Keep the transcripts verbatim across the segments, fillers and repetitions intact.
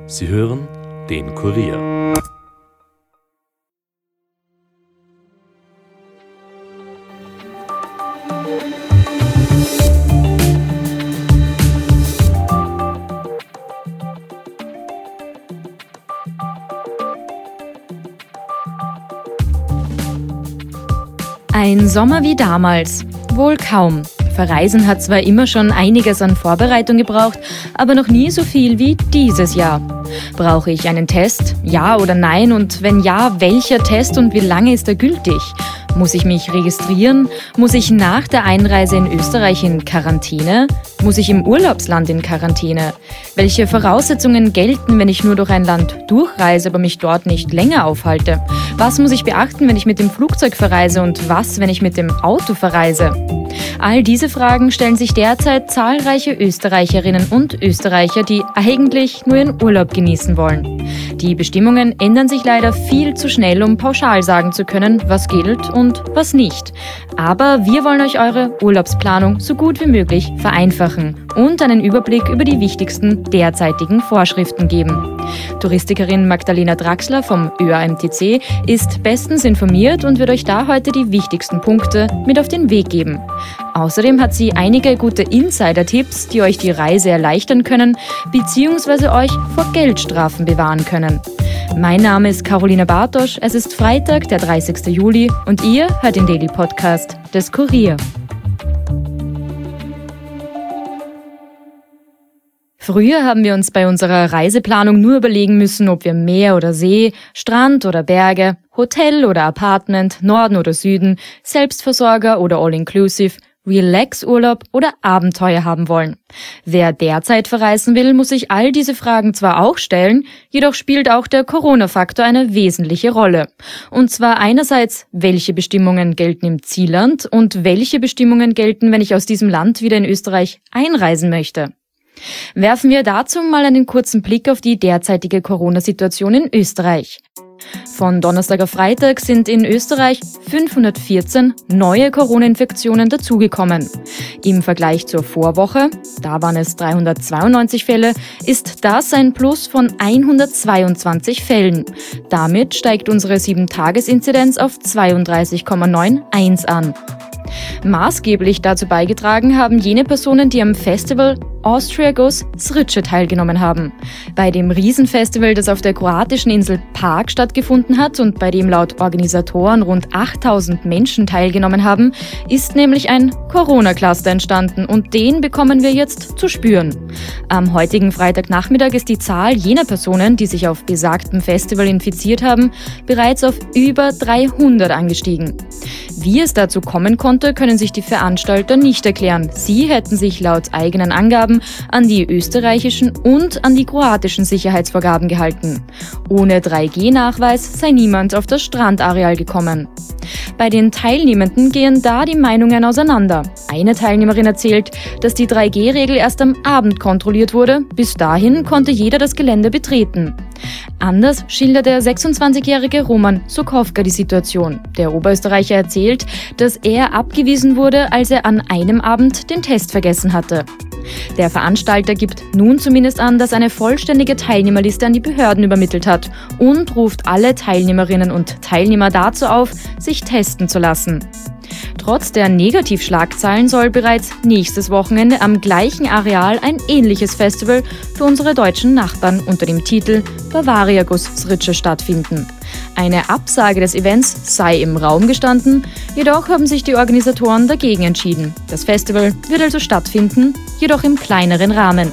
Sie hören den Kurier. Ein Sommer wie damals? Wohl kaum. Verreisen hat zwar immer schon einiges an Vorbereitung gebraucht, aber noch nie so viel wie dieses Jahr. Brauche ich einen Test? Ja oder nein? Und wenn ja, welcher Test und wie lange ist er gültig? Muss ich mich registrieren? Muss ich nach der Einreise in Österreich in Quarantäne? Muss ich im Urlaubsland in Quarantäne? Welche Voraussetzungen gelten, wenn ich nur durch ein Land durchreise, aber mich dort nicht länger aufhalte? Was muss ich beachten, wenn ich mit dem Flugzeug verreise und was, wenn ich mit dem Auto verreise? All diese Fragen stellen sich derzeit zahlreiche Österreicherinnen und Österreicher, die eigentlich nur ihren Urlaub genießen wollen. Die Bestimmungen ändern sich leider viel zu schnell, um pauschal sagen zu können, was gilt und was nicht. Aber wir wollen euch eure Urlaubsplanung so gut wie möglich vereinfachen und einen Überblick über die wichtigsten derzeitigen Vorschriften geben. Touristikerin Magdalena Draxler vom Ö A M T C ist bestens informiert und wird euch da heute die wichtigsten Punkte mit auf den Weg geben. Außerdem hat sie einige gute Insider-Tipps, die euch die Reise erleichtern können bzw. euch vor Geldstrafen bewahren können. Mein Name ist Carolina Bartosch, es ist Freitag, der dreißigsten Juli und ihr hört den Daily Podcast des Kurier. Früher haben wir uns bei unserer Reiseplanung nur überlegen müssen, ob wir Meer oder See, Strand oder Berge, Hotel oder Apartment, Norden oder Süden, Selbstversorger oder All-Inclusive, Relax-Urlaub oder Abenteuer haben wollen. Wer derzeit verreisen will, muss sich all diese Fragen zwar auch stellen, jedoch spielt auch der Corona-Faktor eine wesentliche Rolle. Und zwar einerseits, welche Bestimmungen gelten im Zielland und welche Bestimmungen gelten, wenn ich aus diesem Land wieder in Österreich einreisen möchte. Werfen wir dazu mal einen kurzen Blick auf die derzeitige Corona-Situation in Österreich. Von Donnerstag auf Freitag sind in Österreich fünfhundertvierzehn neue Corona-Infektionen dazugekommen. Im Vergleich zur Vorwoche, da waren es dreihundertzweiundneunzig Fälle, ist das ein Plus von hundertzweiundzwanzig Fällen. Damit steigt unsere sieben-Tages-Inzidenz auf zweiunddreißig Komma einundneunzig an. Maßgeblich dazu beigetragen haben jene Personen, die am Festival Austria Goes Zrče teilgenommen haben. Bei dem Riesenfestival, das auf der kroatischen Insel Pag stattgefunden hat und bei dem laut Organisatoren rund achttausend Menschen teilgenommen haben, ist nämlich ein Corona-Cluster entstanden und den bekommen wir jetzt zu spüren. Am heutigen Freitagnachmittag ist die Zahl jener Personen, die sich auf besagtem Festival infiziert haben, bereits auf über dreihundert angestiegen. Wie es dazu kommen konnte, können sich die Veranstalter nicht erklären. Sie hätten sich laut eigenen Angaben an die österreichischen und an die kroatischen Sicherheitsvorgaben gehalten. Ohne drei G Nachweis sei niemand auf das Strandareal gekommen. Bei den Teilnehmenden gehen da die Meinungen auseinander. Eine Teilnehmerin erzählt, dass die drei G Regel erst am Abend kontrolliert wurde. Bis dahin konnte jeder das Gelände betreten. Anders schildert der sechsundzwanzigjährige Roman Sokowka die Situation. Der Oberösterreicher erzählt, dass er abgewiesen wurde, als er an einem Abend den Test vergessen hatte. Der Veranstalter gibt nun zumindest an, dass eine vollständige Teilnehmerliste an die Behörden übermittelt hat und ruft alle Teilnehmerinnen und Teilnehmer dazu auf, sich testen zu lassen. Trotz der Negativschlagzeilen soll bereits nächstes Wochenende am gleichen Areal ein ähnliches Festival für unsere deutschen Nachbarn unter dem Titel Bavaria Goes Zrče stattfinden. Eine Absage des Events sei im Raum gestanden, jedoch haben sich die Organisatoren dagegen entschieden. Das Festival wird also stattfinden, jedoch im kleineren Rahmen.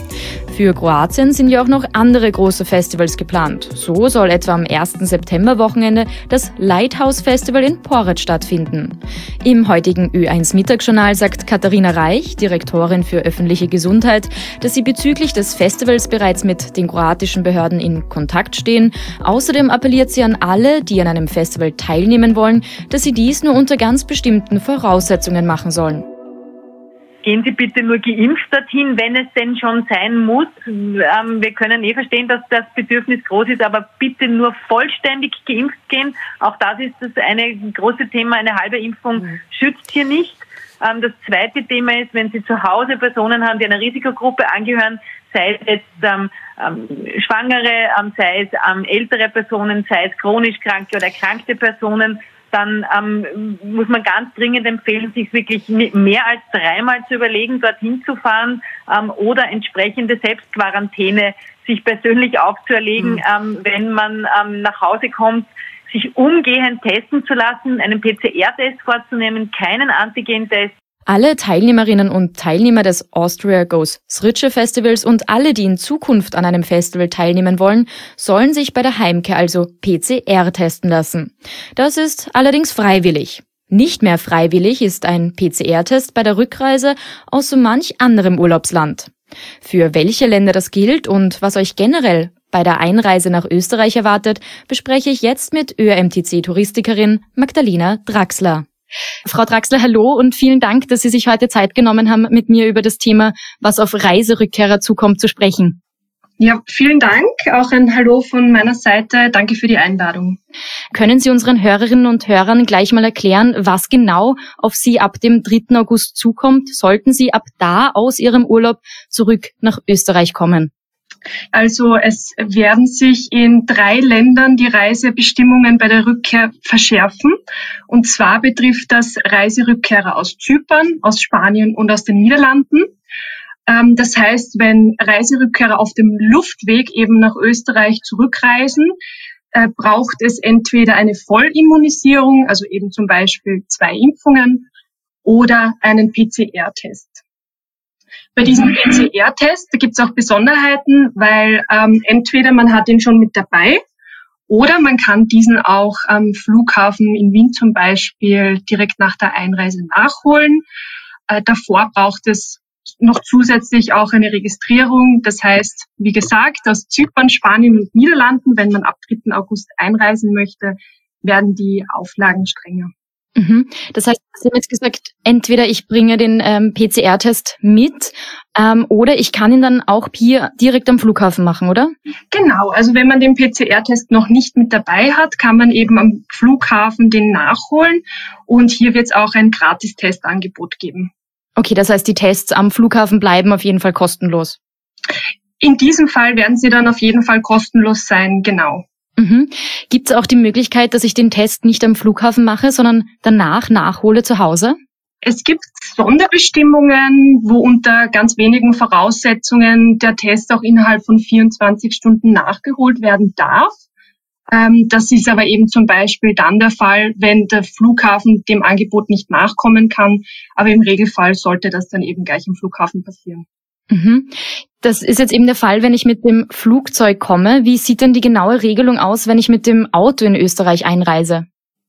Für Kroatien sind ja auch noch andere große Festivals geplant. So soll etwa am ersten September-Wochenende das Lighthouse Festival in Poreč stattfinden. Im heutigen Ö eins Mittagsjournal sagt Katharina Reich, Direktorin für öffentliche Gesundheit, dass sie bezüglich des Festivals bereits mit den kroatischen Behörden in Kontakt stehen. Außerdem appelliert sie an alle, die an einem Festival teilnehmen wollen, dass sie dies nur unter ganz bestimmten Voraussetzungen machen sollen. Gehen Sie bitte nur geimpft dorthin, wenn es denn schon sein muss. Ähm, wir können eh verstehen, dass das Bedürfnis groß ist, aber bitte nur vollständig geimpft gehen. Auch das ist das eine große Thema. Eine halbe Impfung mhm. schützt hier nicht. Ähm, das zweite Thema ist, wenn Sie zu Hause Personen haben, die einer Risikogruppe angehören, sei es jetzt ähm, ähm, Schwangere, ähm, sei es ähm, ältere Personen, sei es chronisch kranke oder erkrankte Personen, dann ähm, muss man ganz dringend empfehlen, sich wirklich mehr als dreimal zu überlegen, dorthin zu fahren ähm, oder entsprechende Selbstquarantäne sich persönlich aufzuerlegen, mhm. ähm, wenn man ähm, nach Hause kommt, sich umgehend testen zu lassen, einen P C R-Test vorzunehmen, keinen Antigen-Test. Alle Teilnehmerinnen und Teilnehmer des Austria Goes Sritsche Festivals und alle, die in Zukunft an einem Festival teilnehmen wollen, sollen sich bei der Heimkehr also P C R testen lassen. Das ist allerdings freiwillig. Nicht mehr freiwillig ist ein P C R-Test bei der Rückreise aus so manch anderem Urlaubsland. Für welche Länder das gilt und was euch generell bei der Einreise nach Österreich erwartet, bespreche ich jetzt mit Ö R M T C-Touristikerin Magdalena Draxler. Frau Draxler, hallo und vielen Dank, dass Sie sich heute Zeit genommen haben, mit mir über das Thema, was auf Reiserückkehrer zukommt, zu sprechen. Ja, vielen Dank. Auch ein Hallo von meiner Seite. Danke für die Einladung. Können Sie unseren Hörerinnen und Hörern gleich mal erklären, was genau auf Sie ab dem dritten August zukommt, sollten Sie ab da aus Ihrem Urlaub zurück nach Österreich kommen? Also es werden sich in drei Ländern die Reisebestimmungen bei der Rückkehr verschärfen. Und zwar betrifft das Reiserückkehrer aus Zypern, aus Spanien und aus den Niederlanden. Ähm, das heißt, wenn Reiserückkehrer auf dem Luftweg eben nach Österreich zurückreisen, äh, braucht es entweder eine Vollimmunisierung, also eben zum Beispiel zwei Impfungen, oder einen P C R-Test. Bei diesem P C R-Test, da gibt es auch Besonderheiten, weil ähm, entweder man hat ihn schon mit dabei oder man kann diesen auch am Flughafen in Wien zum Beispiel direkt nach der Einreise nachholen. Äh, davor braucht es noch zusätzlich auch eine Registrierung. Das heißt, wie gesagt, aus Zypern, Spanien und Niederlanden, wenn man ab dritten August einreisen möchte, werden die Auflagen strenger. Mhm. Das heißt, Sie haben jetzt gesagt, entweder ich bringe den ähm, P C R-Test mit ähm, oder ich kann ihn dann auch hier direkt am Flughafen machen, oder? Genau, also wenn man den P C R-Test noch nicht mit dabei hat, kann man eben am Flughafen den nachholen und hier wird es auch ein Gratis-Testangebot geben. Okay, das heißt, die Tests am Flughafen bleiben auf jeden Fall kostenlos? In diesem Fall werden sie dann auf jeden Fall kostenlos sein, genau. Mhm. Gibt es auch die Möglichkeit, dass ich den Test nicht am Flughafen mache, sondern danach nachhole zu Hause? Es gibt Sonderbestimmungen, wo unter ganz wenigen Voraussetzungen der Test auch innerhalb von vierundzwanzig Stunden nachgeholt werden darf. Ähm, das ist aber eben zum Beispiel dann der Fall, wenn der Flughafen dem Angebot nicht nachkommen kann. Aber im Regelfall sollte das dann eben gleich am Flughafen passieren. Mhm. Das ist jetzt eben der Fall, wenn ich mit dem Flugzeug komme. Wie sieht denn die genaue Regelung aus, wenn ich mit dem Auto in Österreich einreise?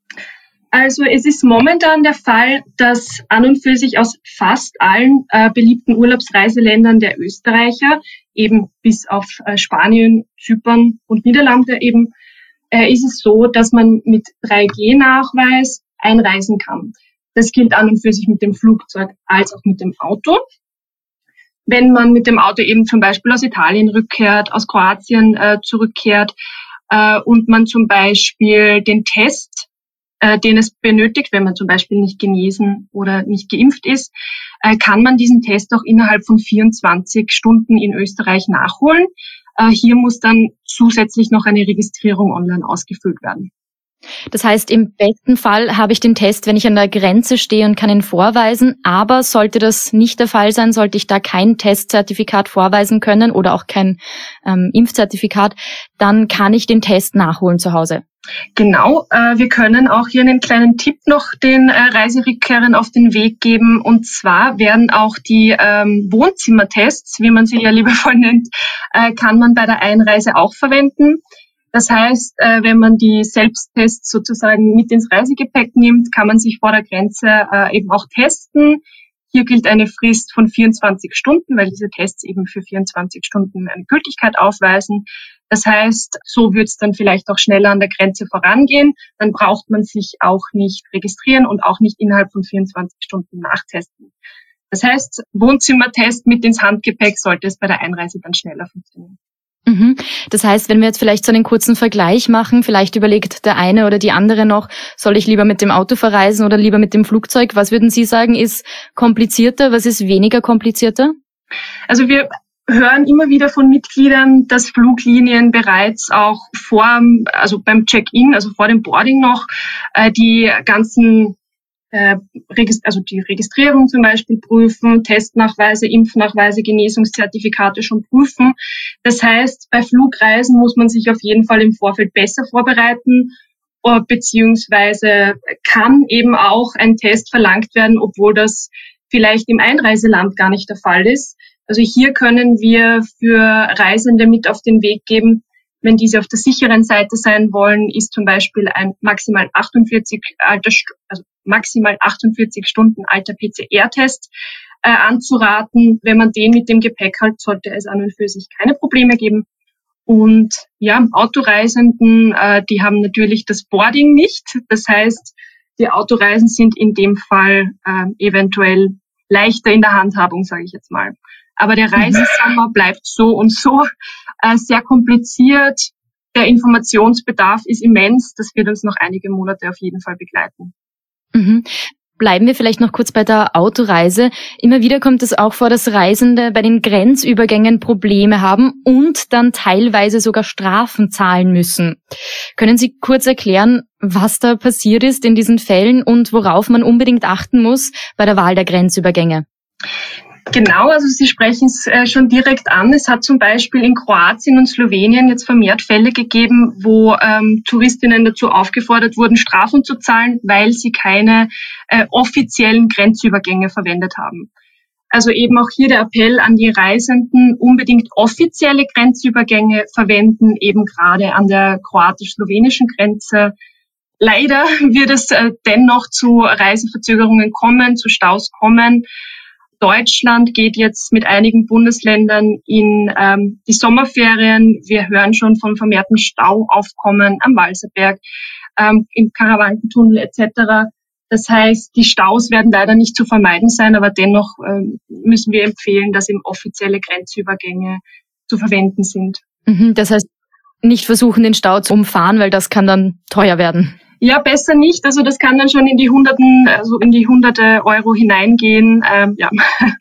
Also es ist momentan der Fall, dass an und für sich aus fast allen äh, beliebten Urlaubsreiseländern der Österreicher, eben bis auf äh, Spanien, Zypern und Niederlande eben, äh, ist es so, dass man mit drei G Nachweis einreisen kann. Das gilt an und für sich mit dem Flugzeug als auch mit dem Auto. Wenn man mit dem Auto eben zum Beispiel aus Italien rückkehrt, aus Kroatien äh, zurückkehrt äh, und man zum Beispiel den Test, äh, den es benötigt, wenn man zum Beispiel nicht genesen oder nicht geimpft ist, äh, kann man diesen Test auch innerhalb von vierundzwanzig Stunden in Österreich nachholen. Äh, hier muss dann zusätzlich noch eine Registrierung online ausgefüllt werden. Das heißt, im besten Fall habe ich den Test, wenn ich an der Grenze stehe und kann ihn vorweisen. Aber sollte das nicht der Fall sein, sollte ich da kein Testzertifikat vorweisen können oder auch kein ähm, Impfzertifikat, dann kann ich den Test nachholen zu Hause. Genau, äh, wir können auch hier einen kleinen Tipp noch den äh, Reiserückkehrern auf den Weg geben. Und zwar werden auch die ähm, Wohnzimmertests, wie man sie ja liebevoll nennt, äh, kann man bei der Einreise auch verwenden. Das heißt, wenn man die Selbsttests sozusagen mit ins Reisegepäck nimmt, kann man sich vor der Grenze eben auch testen. Hier gilt eine Frist von vierundzwanzig Stunden, weil diese Tests eben für vierundzwanzig Stunden eine Gültigkeit aufweisen. Das heißt, so wird es dann vielleicht auch schneller an der Grenze vorangehen. Dann braucht man sich auch nicht registrieren und auch nicht innerhalb von vierundzwanzig Stunden nachtesten. Das heißt, Wohnzimmertest mit ins Handgepäck sollte es bei der Einreise dann schneller funktionieren. Mhm. Das heißt, wenn wir jetzt vielleicht so einen kurzen Vergleich machen, vielleicht überlegt der eine oder die andere noch, soll ich lieber mit dem Auto verreisen oder lieber mit dem Flugzeug? Was würden Sie sagen, ist komplizierter? Was ist weniger komplizierter? Also wir hören immer wieder von Mitgliedern, dass Fluglinien bereits auch vor, also beim Check-in, also vor dem Boarding noch, äh, die ganzen, äh, also die Registrierung zum Beispiel prüfen, Testnachweise, Impfnachweise, Genesungszertifikate schon prüfen. Das heißt, bei Flugreisen muss man sich auf jeden Fall im Vorfeld besser vorbereiten, beziehungsweise kann eben auch ein Test verlangt werden, obwohl das vielleicht im Einreiseland gar nicht der Fall ist. Also hier können wir für Reisende mit auf den Weg geben, wenn diese auf der sicheren Seite sein wollen, ist zum Beispiel ein maximal achtundvierzig, alter, also maximal achtundvierzig Stunden alter P C R-Test äh, anzuraten. Wenn man den mit dem Gepäck hat, sollte es an und für sich keine Probleme geben. Und ja, Autoreisenden, äh, die haben natürlich das Boarding nicht. Das heißt, die Autoreisen sind in dem Fall äh, eventuell leichter in der Handhabung, sage ich jetzt mal. Aber der Reisesommer bleibt so und so äh, sehr kompliziert. Der Informationsbedarf ist immens. Das wird uns noch einige Monate auf jeden Fall begleiten. Mhm. Bleiben wir vielleicht noch kurz bei der Autoreise. Immer wieder kommt es auch vor, dass Reisende bei den Grenzübergängen Probleme haben und dann teilweise sogar Strafen zahlen müssen. Können Sie kurz erklären, was da passiert ist in diesen Fällen und worauf man unbedingt achten muss bei der Wahl der Grenzübergänge? Genau, also Sie sprechen es äh, schon direkt an. Es hat zum Beispiel in Kroatien und Slowenien jetzt vermehrt Fälle gegeben, wo ähm, Touristinnen dazu aufgefordert wurden, Strafen zu zahlen, weil sie keine äh, offiziellen Grenzübergänge verwendet haben. Also eben auch hier der Appell an die Reisenden, unbedingt offizielle Grenzübergänge verwenden, eben gerade an der kroatisch-slowenischen Grenze. Leider wird es äh, dennoch zu Reiseverzögerungen kommen, zu Staus kommen. Deutschland geht jetzt mit einigen Bundesländern in ähm, die Sommerferien. Wir hören schon von vermehrten Stauaufkommen am Walserberg, ähm, im Karawankentunnel et cetera. Das heißt, die Staus werden leider nicht zu vermeiden sein, aber dennoch ähm, müssen wir empfehlen, dass eben offizielle Grenzübergänge zu verwenden sind. Mhm, das heißt, nicht versuchen, den Stau zu umfahren, weil das kann dann teuer werden. Ja, besser nicht. Also das kann dann schon in die Hunderten, also in die Hunderte Euro hineingehen. Ähm, ja,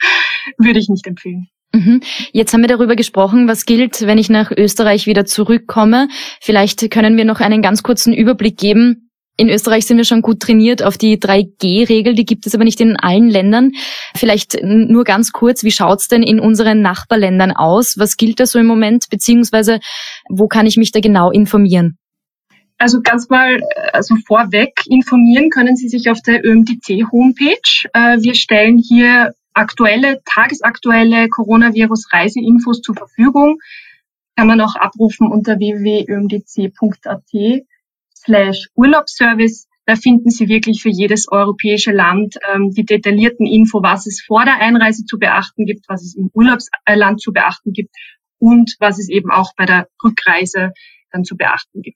würde ich nicht empfehlen. Mhm. Jetzt haben wir darüber gesprochen, was gilt, wenn ich nach Österreich wieder zurückkomme. Vielleicht können wir noch einen ganz kurzen Überblick geben. In Österreich sind wir schon gut trainiert auf die drei G Regel, die gibt es aber nicht in allen Ländern. Vielleicht nur ganz kurz, wie schaut's denn in unseren Nachbarländern aus? Was gilt da so im Moment, beziehungsweise wo kann ich mich da genau informieren? Also ganz mal, also vorweg informieren können Sie sich auf der Ö M D C-Homepage. Wir stellen hier aktuelle, tagesaktuelle Coronavirus-Reiseinfos zur Verfügung. Kann man auch abrufen unter w w w punkt ö m d c punkt a t slash Urlaubsservice. Da finden Sie wirklich für jedes europäische Land ähm, die detaillierten Info, was es vor der Einreise zu beachten gibt, was es im Urlaubsland zu beachten gibt und was es eben auch bei der Rückreise dann zu beachten gibt.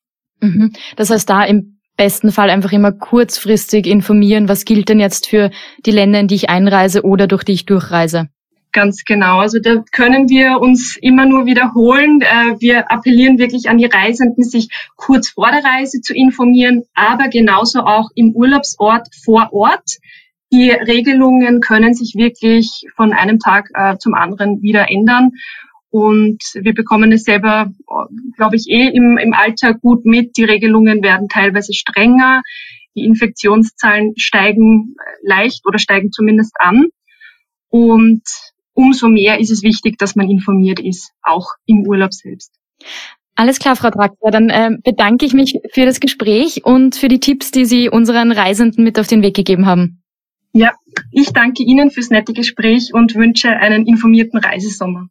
Das heißt, da im besten Fall einfach immer kurzfristig informieren, was gilt denn jetzt für die Länder, in die ich einreise oder durch die ich durchreise. Ganz genau. Also da können wir uns immer nur wiederholen. Wir appellieren wirklich an die Reisenden, sich kurz vor der Reise zu informieren, aber genauso auch im Urlaubsort vor Ort. Die Regelungen können sich wirklich von einem Tag zum anderen wieder ändern. Und wir bekommen es selber, glaube ich, eh im, im Alltag gut mit. Die Regelungen werden teilweise strenger. Die Infektionszahlen steigen leicht oder steigen zumindest an. Und umso mehr ist es wichtig, dass man informiert ist, auch im Urlaub selbst. Alles klar, Frau Draxler. Dann äh, bedanke ich mich für das Gespräch und für die Tipps, die Sie unseren Reisenden mit auf den Weg gegeben haben. Ja, ich danke Ihnen fürs nette Gespräch und wünsche einen informierten Reisesommer.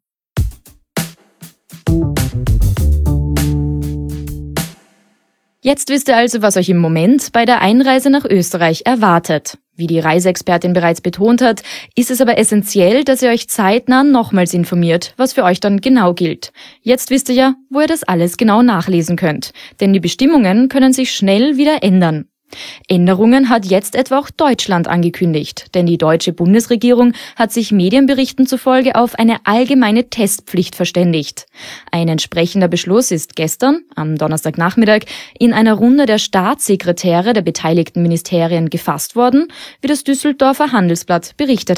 Jetzt wisst ihr also, was euch im Moment bei der Einreise nach Österreich erwartet. Wie die Reiseexpertin bereits betont hat, ist es aber essentiell, dass ihr euch zeitnah nochmals informiert, was für euch dann genau gilt. Jetzt wisst ihr ja, wo ihr das alles genau nachlesen könnt, denn die Bestimmungen können sich schnell wieder ändern. Änderungen hat jetzt etwa auch Deutschland angekündigt, denn die deutsche Bundesregierung hat sich Medienberichten zufolge auf eine allgemeine Testpflicht verständigt. Ein entsprechender Beschluss ist gestern, am Donnerstagnachmittag, in einer Runde der Staatssekretäre der beteiligten Ministerien gefasst worden, wie das Düsseldorfer Handelsblatt berichtet hat.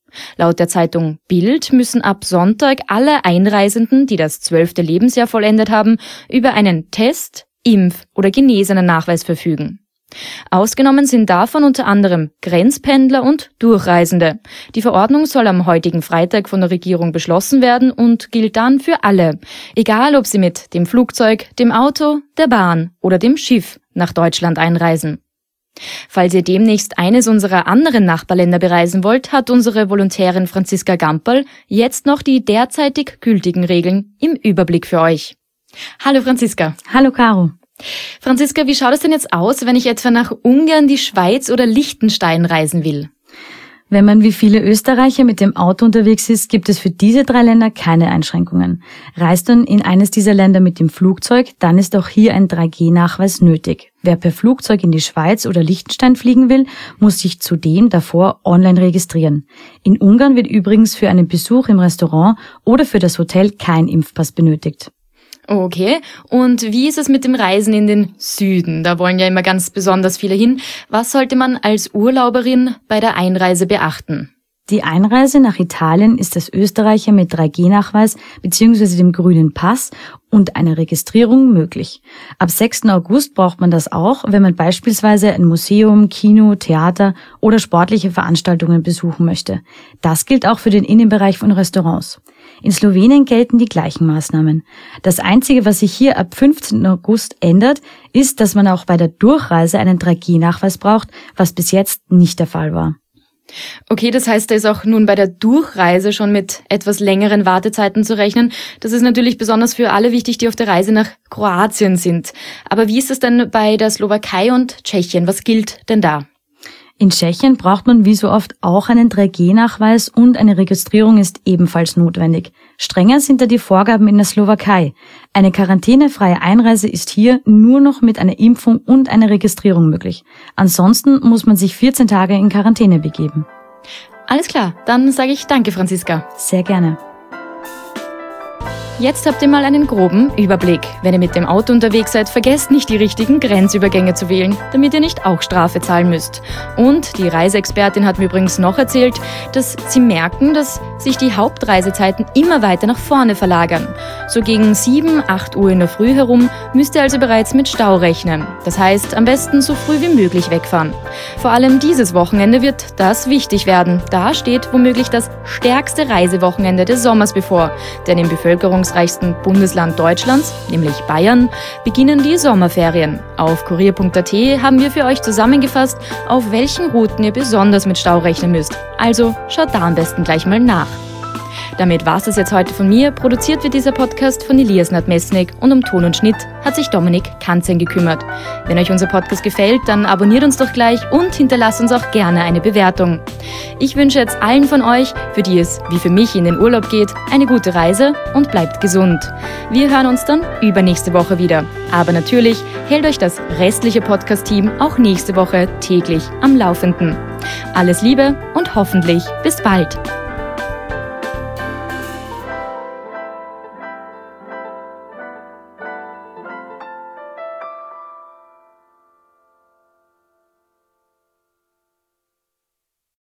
Laut der Zeitung Bild müssen ab Sonntag alle Einreisenden, die das zwölfte Lebensjahr vollendet haben, über einen Test, Impf- oder Genesenen-Nachweis verfügen. Ausgenommen sind davon unter anderem Grenzpendler und Durchreisende. Die Verordnung soll am heutigen Freitag von der Regierung beschlossen werden und gilt dann für alle, egal ob sie mit dem Flugzeug, dem Auto, der Bahn oder dem Schiff nach Deutschland einreisen. Falls ihr demnächst eines unserer anderen Nachbarländer bereisen wollt, hat unsere Volontärin Franziska Gamperl jetzt noch die derzeitig gültigen Regeln im Überblick für euch. Hallo Franziska. Hallo Caro. Franziska, wie schaut es denn jetzt aus, wenn ich etwa nach Ungarn, die Schweiz oder Liechtenstein reisen will? Wenn man wie viele Österreicher mit dem Auto unterwegs ist, gibt es für diese drei Länder keine Einschränkungen. Reist man in eines dieser Länder mit dem Flugzeug, dann ist auch hier ein drei G Nachweis nötig. Wer per Flugzeug in die Schweiz oder Liechtenstein fliegen will, muss sich zudem davor online registrieren. In Ungarn wird übrigens für einen Besuch im Restaurant oder für das Hotel kein Impfpass benötigt. Okay, und wie ist es mit dem Reisen in den Süden? Da wollen ja immer ganz besonders viele hin. Was sollte man als Urlauberin bei der Einreise beachten? Die Einreise nach Italien ist als Österreicher mit drei G Nachweis bzw. dem grünen Pass und einer Registrierung möglich. Ab sechsten August braucht man das auch, wenn man beispielsweise ein Museum, Kino, Theater oder sportliche Veranstaltungen besuchen möchte. Das gilt auch für den Innenbereich von Restaurants. In Slowenien gelten die gleichen Maßnahmen. Das Einzige, was sich hier ab fünfzehnten August ändert, ist, dass man auch bei der Durchreise einen drei G Nachweis braucht, was bis jetzt nicht der Fall war. Okay, das heißt, da ist auch nun bei der Durchreise schon mit etwas längeren Wartezeiten zu rechnen. Das ist natürlich besonders für alle wichtig, die auf der Reise nach Kroatien sind. Aber wie ist es denn bei der Slowakei und Tschechien? Was gilt denn da? In Tschechien braucht man wie so oft auch einen drei G Nachweis und eine Registrierung ist ebenfalls notwendig. Strenger sind da die Vorgaben in der Slowakei. Eine quarantänefreie Einreise ist hier nur noch mit einer Impfung und einer Registrierung möglich. Ansonsten muss man sich vierzehn Tage in Quarantäne begeben. Alles klar, dann sage ich danke, Franziska. Sehr gerne. Jetzt habt ihr mal einen groben Überblick. Wenn ihr mit dem Auto unterwegs seid, vergesst nicht, die richtigen Grenzübergänge zu wählen, damit ihr nicht auch Strafe zahlen müsst. Und die Reiseexpertin hat mir übrigens noch erzählt, dass sie merken, dass sich die Hauptreisezeiten immer weiter nach vorne verlagern. So gegen sieben, acht Uhr in der Früh herum müsst ihr also bereits mit Stau rechnen. Das heißt, am besten so früh wie möglich wegfahren. Vor allem dieses Wochenende wird das wichtig werden. Da steht womöglich das stärkste Reisewochenende des Sommers bevor, denn im Bevölkerungs reichsten Bundesland Deutschlands, nämlich Bayern, beginnen die Sommerferien. Auf kurier punkt at haben wir für euch zusammengefasst, auf welchen Routen ihr besonders mit Stau rechnen müsst. Also schaut da am besten gleich mal nach. Damit war's das jetzt heute von mir. Produziert wird dieser Podcast von Elias Nadmesnik und um Ton und Schnitt hat sich Dominik Kanzen gekümmert. Wenn euch unser Podcast gefällt, dann abonniert uns doch gleich und hinterlasst uns auch gerne eine Bewertung. Ich wünsche jetzt allen von euch, für die es wie für mich in den Urlaub geht, eine gute Reise und bleibt gesund. Wir hören uns dann übernächste Woche wieder. Aber natürlich hält euch das restliche Podcast-Team auch nächste Woche täglich am Laufenden. Alles Liebe und hoffentlich bis bald.